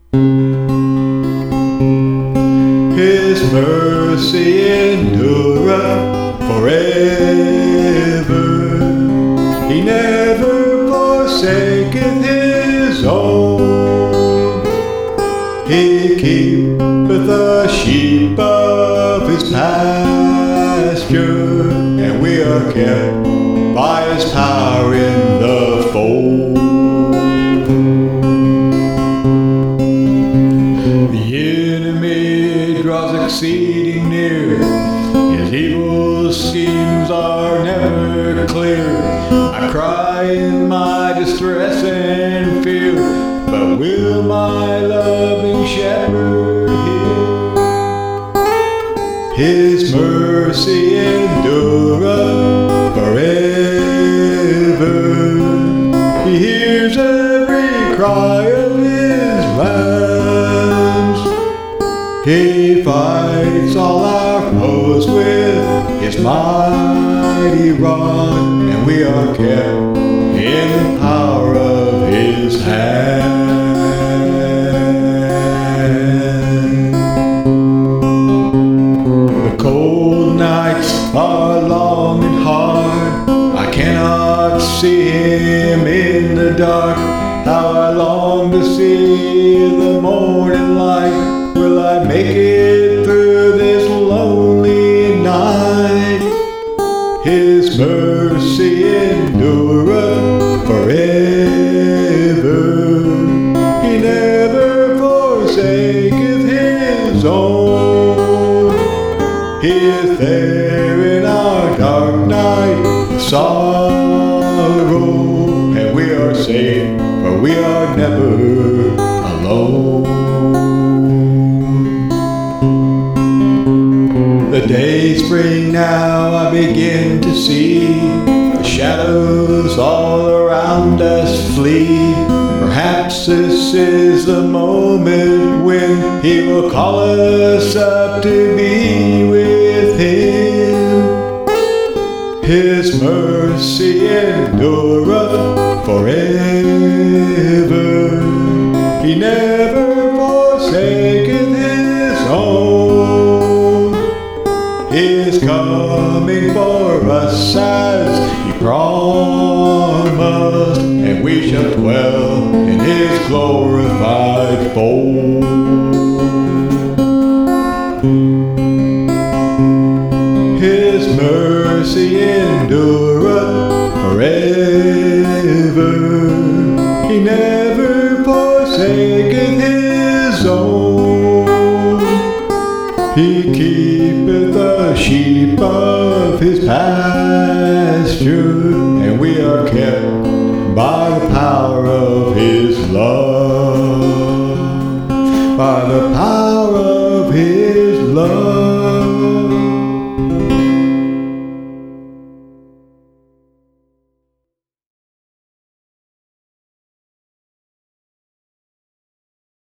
His mercy endureth forever. He never forsaketh his own. He keepeth the sheep of his pasture, and we are kept by his power in the fold. The enemy draws exceeding near. His evil schemes are never clear. I cry in my distress and fear, but will my loving shepherd hear? His mercy endureth forever. He hears every cry of his lambs. He fights all our foes with his mighty rod, and we are kept in the power of his hand. The cold nights are long and hard. I cannot see him in the dark. How I long to see the morning light. Will I make it through this lonely night? His mercy endureth forever. He never forsaketh his own. He is there in our dark night of sorrow, and we are safe, for we are never alone. The days spring now, I begin to see the shadows all around us flee. Perhaps this is the moment when he will call us up to be with him. His mercy endureth forever. He never forsaketh his own. He is coming for us as he promised, and we shall dwell in his glorified fold. His mercy endureth forever. He never forsaketh his own. He keepeth the sheep of his pasture, and we are kept by the power of his love.